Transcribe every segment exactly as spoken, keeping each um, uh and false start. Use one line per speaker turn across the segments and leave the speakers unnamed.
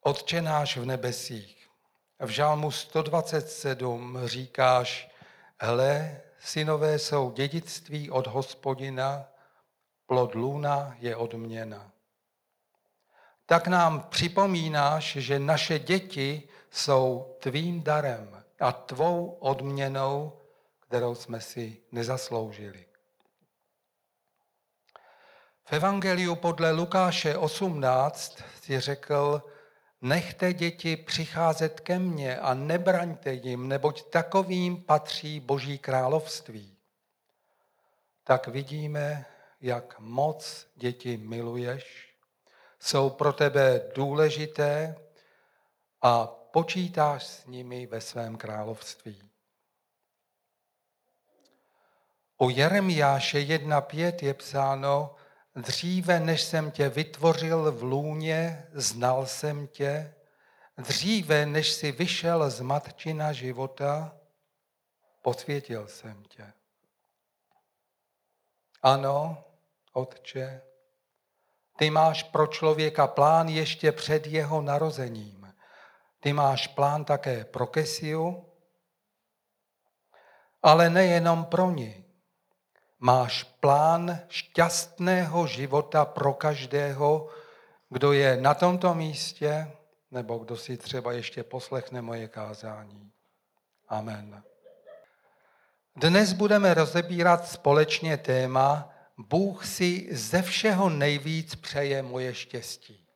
Otče náš v nebesích, v žalmu sto dvacet sedm říkáš, hle, synové jsou dědictví od Hospodina, plod lůna je odměna. Tak nám připomínáš, že naše děti jsou tvým darem a tvou odměnou, kterou jsme si nezasloužili. V Evangeliu podle Lukáše osmnáct si řekl, nechte děti přicházet ke mně a nebraňte jim, neboť takovým patří Boží království. Tak vidíme, jak moc děti miluješ, jsou pro tebe důležité a počítáš s nimi ve svém království. U Jeremiáše jedna pět je psáno, dříve než jsem tě vytvořil v lůně, znal jsem tě, dříve než jsi vyšel z matčina života, posvětil jsem tě. Ano, Otče, ty máš pro člověka plán ještě před jeho narozením. Ty máš plán také pro Kesiu, ale nejenom pro ní. Máš plán šťastného života pro každého, kdo je na tomto místě, nebo kdo si třeba ještě poslechne moje kázání. Amen. Dnes budeme rozebírat společně téma Bůh si ze všeho nejvíc přeje moje štěstí.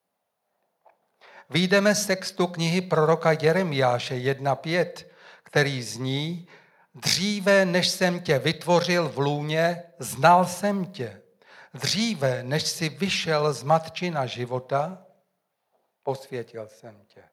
Vyjdeme z textu knihy proroka Jeremiáše jedna pět, který zní, dříve než jsem tě vytvořil v lůně, znal jsem tě. Dříve než jsi vyšel z matčina života, posvětil jsem tě.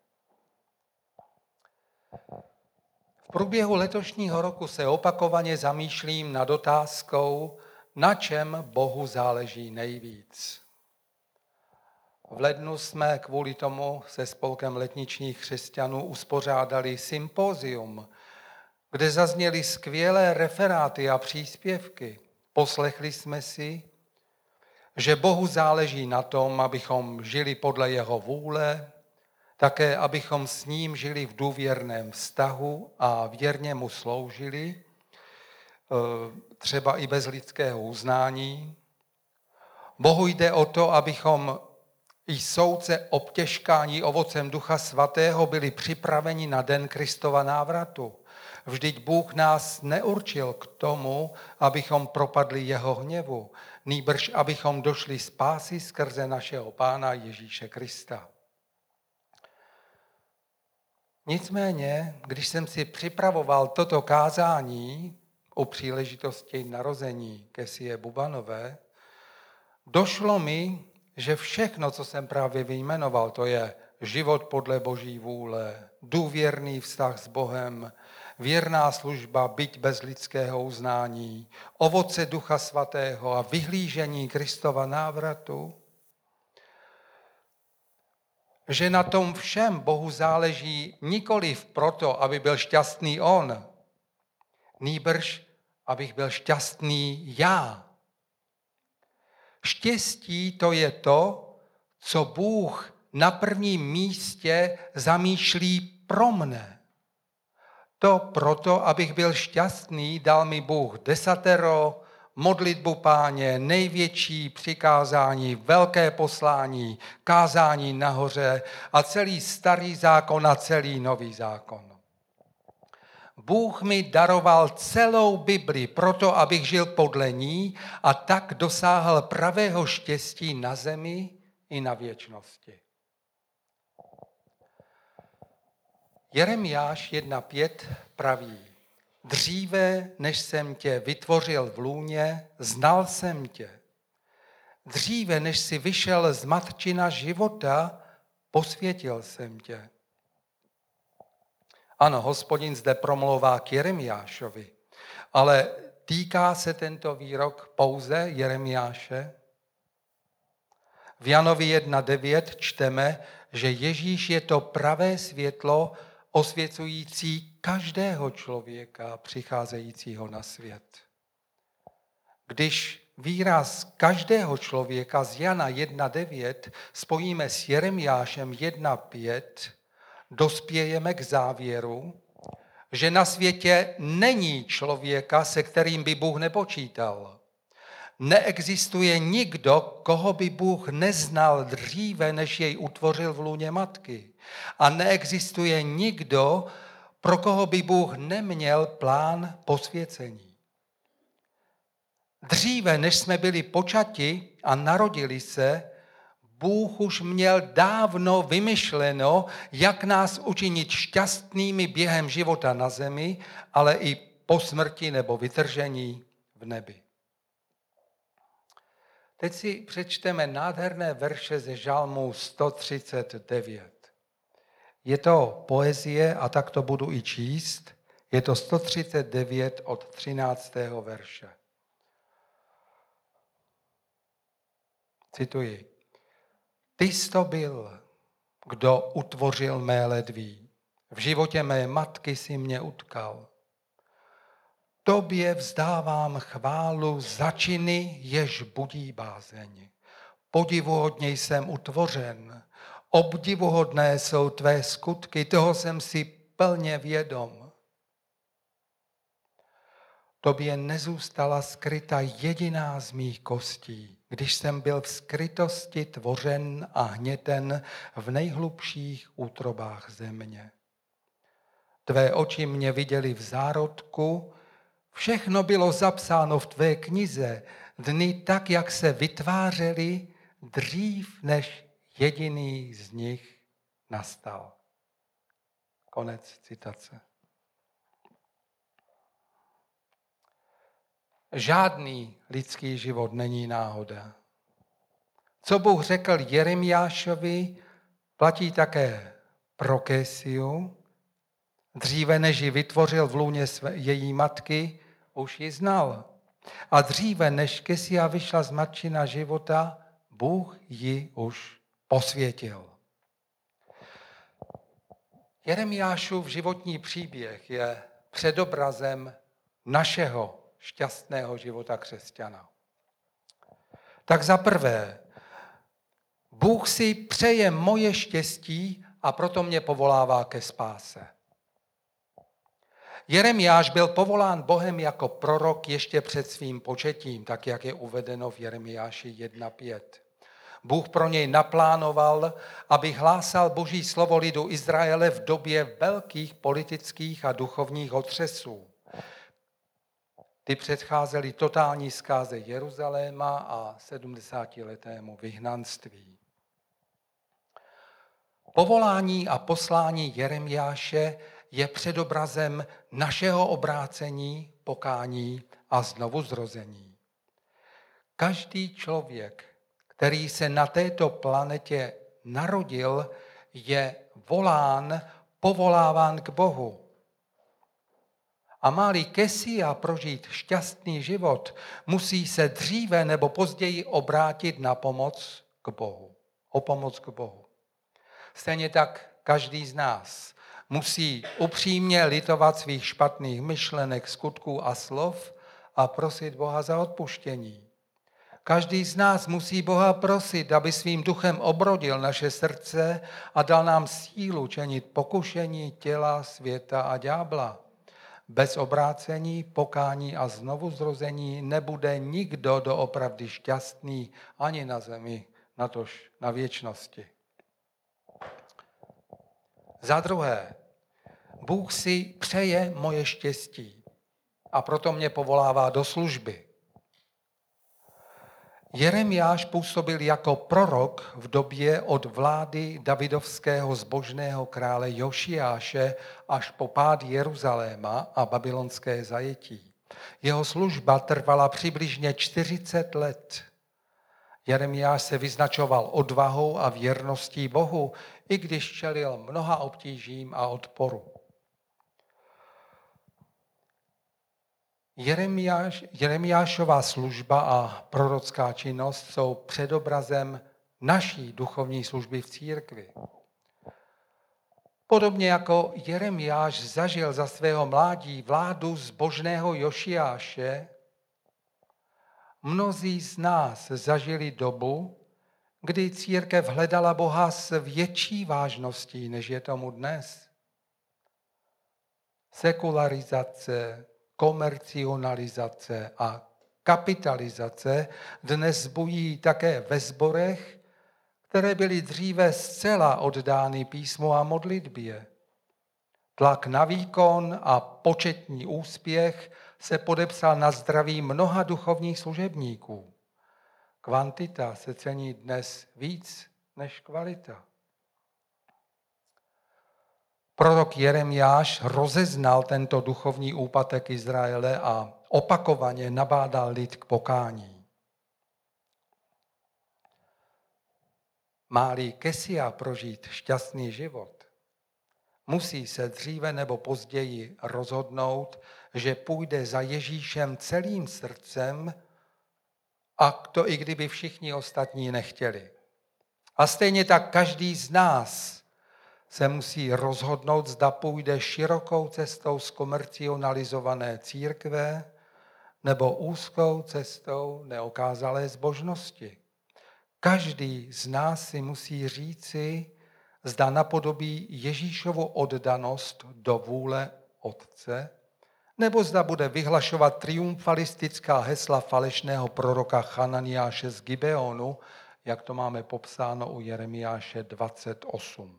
V průběhu letošního roku se opakovaně zamýšlím nad otázkou, na čem Bohu záleží nejvíc. V lednu jsme kvůli tomu se spolkem letničních křesťanů uspořádali sympózium, kde zazněly skvělé referáty a příspěvky. Poslechli jsme si, že Bohu záleží na tom, abychom žili podle jeho vůle, také abychom s ním žili v důvěrném vztahu a věrně mu sloužili, třeba i bez lidského uznání. Bohu jde o to, abychom i soudce obtěžkání ovocem Ducha Svatého byli připraveni na den Kristova návratu. Vždyť Bůh nás neurčil k tomu, abychom propadli jeho hněvu, nýbrž abychom došli spásy skrze našeho Pána Ježíše Krista. Nicméně, když jsem si připravoval toto kázání u příležitosti narození Kesie Bubanové, došlo mi, že všechno, co jsem právě vyjmenoval, to je život podle Boží vůle, důvěrný vztah s Bohem, věrná služba, byť bez lidského uznání, ovoce Ducha Svatého a vyhlížení Kristova návratu, že na tom všem Bohu záleží nikoliv proto, aby byl šťastný on, nýbrž, abych byl šťastný já. Štěstí to je to, co Bůh na prvním místě zamýšlí pro mne. To proto, abych byl šťastný, dal mi Bůh desatero, modlitbu Páně, největší přikázání, velké poslání, kázání nahoře a celý starý zákon a celý nový zákon. Bůh mi daroval celou Bibli proto, abych žil podle ní a tak dosáhl pravého štěstí na zemi i na věčnosti. Jeremiáš jedna pět praví, dříve než jsem tě vytvořil v lůně, znal jsem tě. Dříve než jsi vyšel z matčina života, posvětil jsem tě. Ano, Hospodin zde promlouvá k Jeremiášovi, ale týká se tento výrok pouze Jeremiáše? V Janovi jedna devět čteme, že Ježíš je to pravé světlo osvěcující každého člověka přicházejícího na svět. Když výraz každého člověka z Jana jedna devět spojíme s Jeremiášem jedna pět, dospějeme k závěru, že na světě není člověka, se kterým by Bůh nepočítal. Neexistuje nikdo, koho by Bůh neznal dříve, než jej utvořil v lůně matky. A neexistuje nikdo, pro koho by Bůh neměl plán posvěcení. Dříve, než jsme byli počati a narodili se, Bůh už měl dávno vymyšleno, jak nás učinit šťastnými během života na zemi, ale i po smrti nebo vytržení v nebi. Teď si přečteme nádherné verše ze Žalmu sto třicet devět. Je to poezie a tak to budu i číst. Je to sto třicet devět od třináctého verše. Cituji. Ty jsi to byl, kdo utvořil mé ledví. V životě mé matky si mě utkal. Tobě vzdávám chválu za činy, jež budí bázeň. Podivuhodně jsem utvořen. Obdivuhodné jsou tvé skutky, toho jsem si plně vědom. Tobě nezůstala skryta jediná z mých kostí, když jsem byl v skrytosti tvořen a hněten v nejhlubších útrobách země. Tvé oči mě viděly v zárodku, všechno bylo zapsáno v tvé knize, dny tak, jak se vytvářely, dřív než jediný z nich nastal. Konec citace. Žádný lidský život není náhoda. Co Bůh řekl Jeremiášovi, platí také pro Késiu. Dříve než ji vytvořil v lůně své, její matky, už ji znal. A dříve než Késia vyšla z matčina života, Bůh ji už posvětil. Jeremiášův životní příběh je předobrazem našeho šťastného života křesťana. Tak za prvé, Bůh si přeje moje štěstí a proto mě povolává ke spáse. Jeremiáš byl povolán Bohem jako prorok ještě před svým početím, tak jak je uvedeno v Jeremiáši jedna pět. Bůh pro něj naplánoval, aby hlásal Boží slovo lidu Izraele v době velkých politických a duchovních otřesů. Ty předcházely totální zkáze Jeruzaléma a sedmdesátiletému vyhnanství. Povolání a poslání Jeremiáše je předobrazem našeho obrácení, pokání a znovuzrození. Každý člověk, který se na této planetě narodil, je volán, povoláván k Bohu. A má-li Késia prožít šťastný život, musí se dříve nebo později obrátit na pomoc k Bohu. O pomoc k Bohu. Stejně tak každý z nás musí upřímně litovat svých špatných myšlenek, skutků a slov a prosit Boha za odpuštění. Každý z nás musí Boha prosit, aby svým duchem obrodil naše srdce a dal nám sílu činit pokušení těla, světa a ďábla. Bez obrácení, pokání a znovuzrození nebude nikdo doopravdy šťastný ani na zemi, natož na věčnosti. Za druhé, Bůh si přeje moje štěstí a proto mě povolává do služby. Jeremiáš působil jako prorok v době od vlády davidovského zbožného krále Jošiáše až po pád Jeruzaléma a babylonské zajetí. Jeho služba trvala přibližně čtyřicet let. Jeremiáš se vyznačoval odvahou a věrností Bohu, i když čelil mnoha obtížím a odporu. Jeremiáš, Jeremiášova služba a prorocká činnost jsou předobrazem naší duchovní služby v církvi. Podobně jako Jeremiáš zažil za svého mládí vládu zbožného Jošiáše, mnozí z nás zažili dobu, kdy církev hledala Boha s větší vážností, než je tomu dnes. Sekularizace, komercionalizace a kapitalizace dnes bují také ve sborech, které byly dříve zcela oddány písmu a modlitbě. Tlak na výkon a početní úspěch se podepsal na zdraví mnoha duchovních služebníků. Kvantita se cení dnes víc než kvalita. Prorok Jeremiáš rozeznal tento duchovní úpadek Izraele a opakovaně nabádal lid k pokání. Má-li Kesia prožít šťastný život, musí se dříve nebo později rozhodnout, že půjde za Ježíšem celým srdcem, a to i kdyby všichni ostatní nechtěli. A stejně tak každý z nás se musí rozhodnout, zda půjde širokou cestou zkomercionalizované církve nebo úzkou cestou neokázalé zbožnosti. Každý z nás si musí říci, zda napodobí Ježíšovu oddanost do vůle Otce, nebo zda bude vyhlašovat triumfalistická hesla falešného proroka Chananiáše z Gibeonu, jak to máme popsáno u Jeremiáše dvacet osm.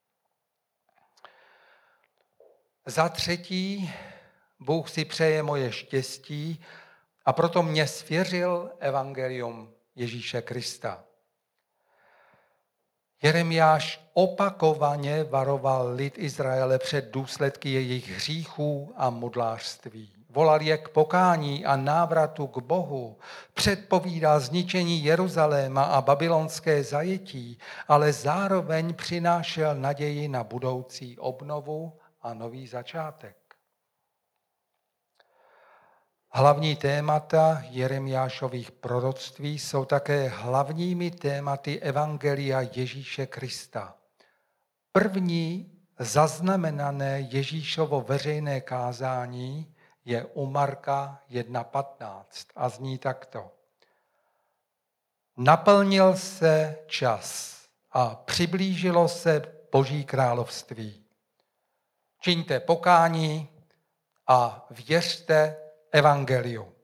Za třetí, Bůh si přeje moje štěstí a proto mě svěřil evangelium Ježíše Krista. Jeremiáš opakovaně varoval lid Izraele před důsledky jejich hříchů a modlářství. Volal je k pokání a návratu k Bohu. Předpovídal zničení Jeruzaléma a babylonské zajetí, ale zároveň přinášel naději na budoucí obnovu a nový začátek. Hlavní témata Jeremiášových proroctví jsou také hlavními tématy evangelia Ježíše Krista. První zaznamenané Ježíšovo veřejné kázání je u Marka jedna patnáct a zní takto. Naplnil se čas a přiblížilo se Boží království. Čiňte pokání a věřte evangeliu.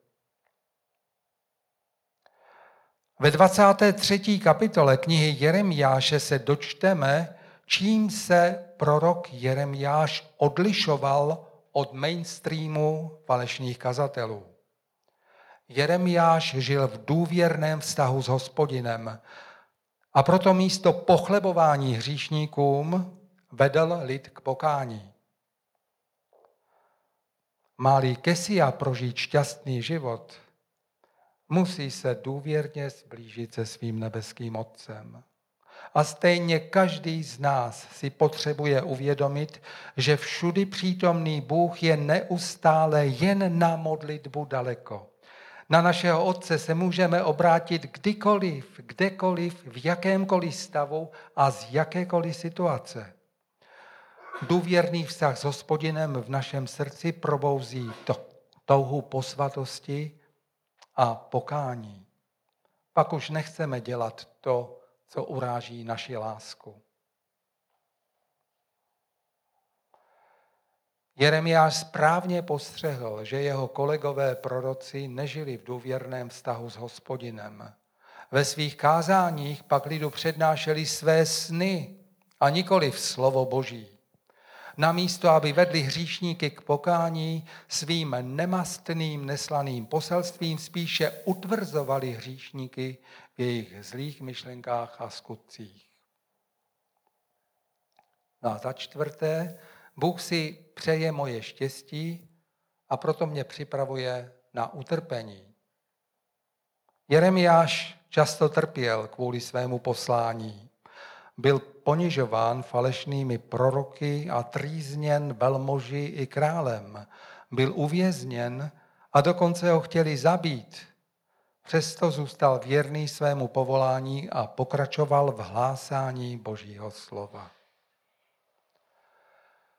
Ve dvacáté třetí kapitole knihy Jeremiáše se dočteme, čím se prorok Jeremiáš odlišoval od mainstreamu falešných kazatelů. Jeremiáš žil v důvěrném vztahu s Hospodinem a proto místo pochlebování hříšníkům vedl lid k pokání. Má-li Kesia prožít šťastný život, musí se důvěrně sblížit se svým nebeským Otcem. A stejně každý z nás si potřebuje uvědomit, že všudy přítomný Bůh je neustále jen na modlitbu daleko. Na našeho Otce se můžeme obrátit kdykoliv, kdekoliv, v jakémkoliv stavu a z jakékoliv situace. Důvěrný vztah s Hospodinem v našem srdci probouzí to, touhu po svatosti a pokání. Pak už nechceme dělat to, co uráží naši lásku. Jeremiáš správně postřehl, že jeho kolegové proroci nežili v důvěrném vztahu s Hospodinem. Ve svých kázáních pak lidu přednášeli své sny a nikoliv slovo Boží. Namísto, aby vedli hříšníky k pokání, svým nemastným, neslaným poselstvím spíše utvrzovali hříšníky v jejich zlých myšlenkách a skutcích. No a za čtvrté, Bůh si přeje moje štěstí a proto mě připravuje na utrpení. Jeremiáš často trpěl kvůli svému poslání. Byl ponižován falešnými proroky a trýzněn velmoži i králem. Byl uvězněn a dokonce ho chtěli zabít. Přesto zůstal věrný svému povolání a pokračoval v hlásání Božího slova.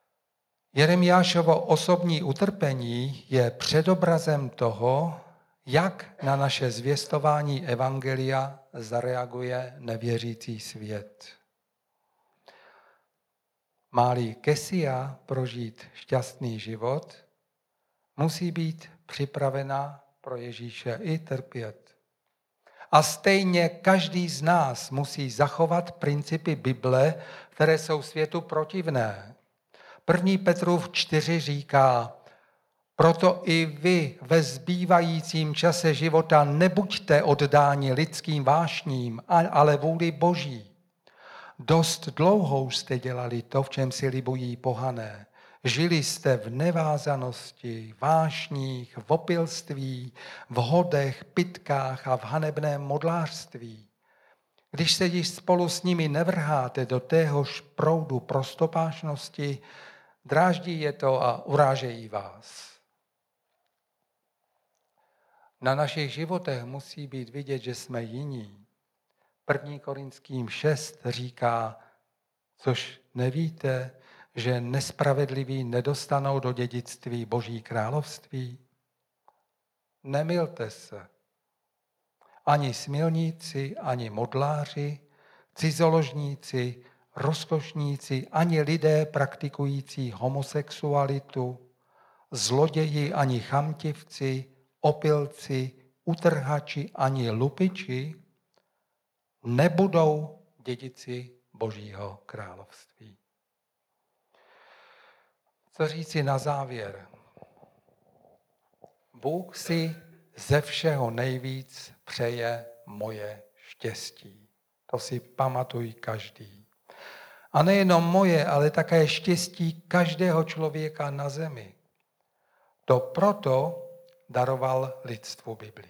Jeremiášovo osobní utrpení je předobrazem toho, Jak na naše zvěstování evangelia zareaguje nevěřící svět? Má-li Kesia prožít šťastný život, musí být připravena pro Ježíše i trpět. A stejně každý z nás musí zachovat principy Bible, které jsou světu protivné. První Petrův čtyři říká, proto i vy ve zbývajícím čase života nebuďte oddáni lidským vášním, ale vůli Boží. Dost dlouhou jste dělali to, v čem si libují pohané. Žili jste v nevázanosti, vášních, v opilství, v hodech, pytkách a v hanebném modlářství. Když se již spolu s nimi nevrháte do téhož proudu prostopášnosti, dráždí je to a urážejí vás. Na našich životech musí být vidět, že jsme jiní. první Korinským šest říká, což nevíte, že nespravedliví nedostanou do dědictví Boží království? Nemylte se. Ani smilníci, ani modláři, cizoložníci, rozkošníci, ani lidé praktikující homosexualitu, zloději, ani chamtivci, opilci, utrhači, ani lupiči nebudou dědici Božího království. Co říci na závěr? Bůh si ze všeho nejvíc přeje moje štěstí. To si pamatuj každý. A nejenom moje, ale také štěstí každého člověka na zemi. To proto daroval lidstvu Bibli.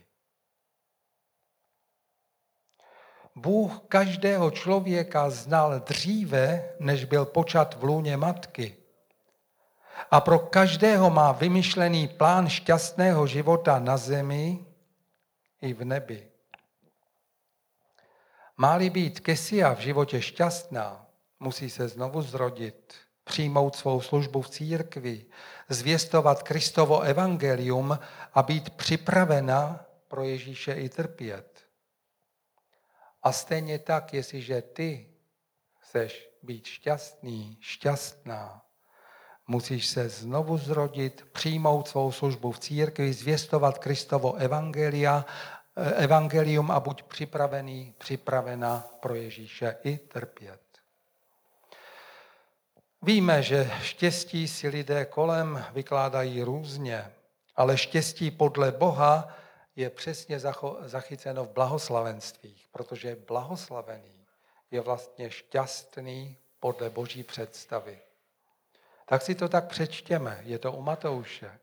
Bůh každého člověka znal dříve, než byl počat v lůně matky. A pro každého má vymyšlený plán šťastného života na zemi i v nebi. Má-li být Kesia v životě šťastná, musí se znovu zrodit, přijmout svou službu v církvi, zvěstovat Kristovo evangelium a být připravena pro Ježíše i trpět. A stejně tak, jestliže ty chceš být šťastný, šťastná, musíš se znovu zrodit, přijmout svou službu v církvi, zvěstovat Kristovo evangelia, evangelium a buď připravený, připravena pro Ježíše i trpět. Víme, že štěstí si lidé kolem vykládají různě, ale štěstí podle Boha je přesně zachyceno v blahoslavenstvích, protože blahoslavený je vlastně šťastný podle Boží představy. Tak si to tak přečtěme, je to u Matouše.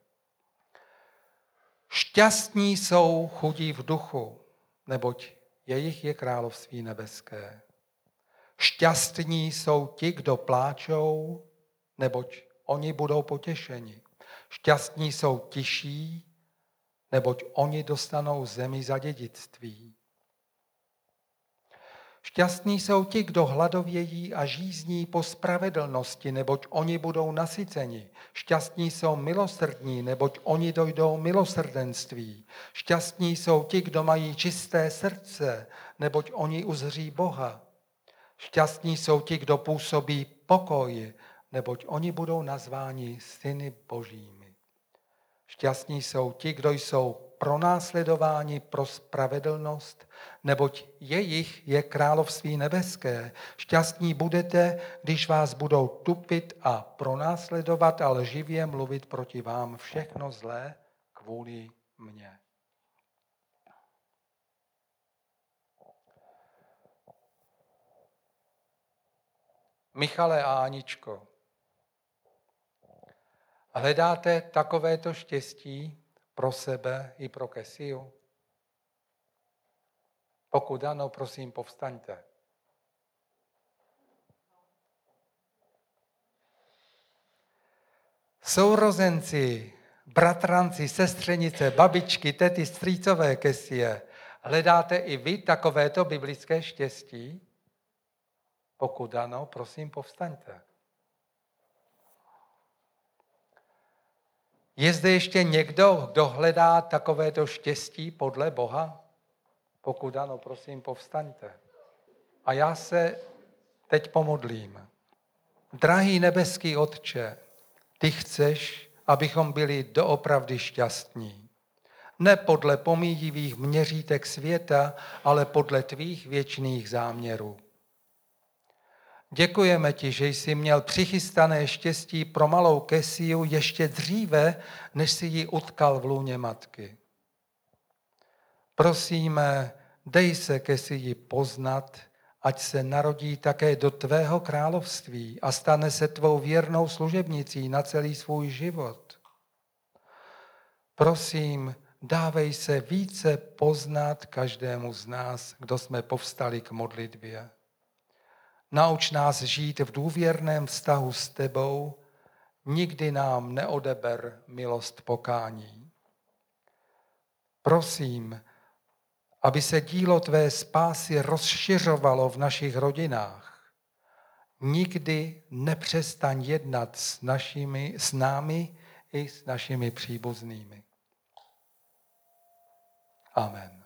Šťastní jsou chudí v duchu, neboť jejich je království nebeské. Šťastní jsou ti, kdo pláčou, neboť oni budou potěšeni. Šťastní jsou tiší, neboť oni dostanou zemi za dědictví. Šťastní jsou ti, kdo hladovějí a žízní po spravedlnosti, neboť oni budou nasyceni. Šťastní jsou milosrdní, neboť oni dojdou milosrdenství. Šťastní jsou ti, kdo mají čisté srdce, neboť oni uzří Boha. Šťastní jsou ti, kdo působí pokoj, neboť oni budou nazváni syny Božími. Šťastní jsou ti, kdo jsou pronásledováni pro spravedlnost, neboť jejich je království nebeské. Šťastní budete, když vás budou tupit a pronásledovat a lživě mluvit proti vám všechno zlé kvůli mně. Michale a Aničko, hledáte takovéto štěstí pro sebe i pro Kesiu? Pokud ano, prosím, povstaňte. Sourozenci, bratranci, sestřenice, babičky, tety, strýcové Kesie, hledáte i vy takovéto biblické štěstí? Pokud ano, prosím, povstaňte. Je zde ještě někdo, kdo hledá takovéto štěstí podle Boha? Pokud ano, prosím, povstaňte. A já se teď pomodlím. Drahý nebeský Otče, ty chceš, abychom byli doopravdy šťastní. Ne podle pomíjivých měřítek světa, ale podle tvých věčných záměrů. Děkujeme ti, že jsi měl přichystané štěstí pro malou Kesiu ještě dříve, než si ji utkal v lůně matky. Prosíme, dej se Kesii poznat, ať se narodí také do tvého království a stane se tvou věrnou služebnicí na celý svůj život. Prosím, dávej se více poznat každému z nás, kdo jsme povstali k modlitbě. Nauč nás žít v důvěrném vztahu s tebou, nikdy nám neodeber milost pokání. Prosím, aby se dílo tvé spásy rozšiřovalo v našich rodinách. Nikdy nepřestaň jednat s, našimi, s námi i s našimi příbuznými. Amen.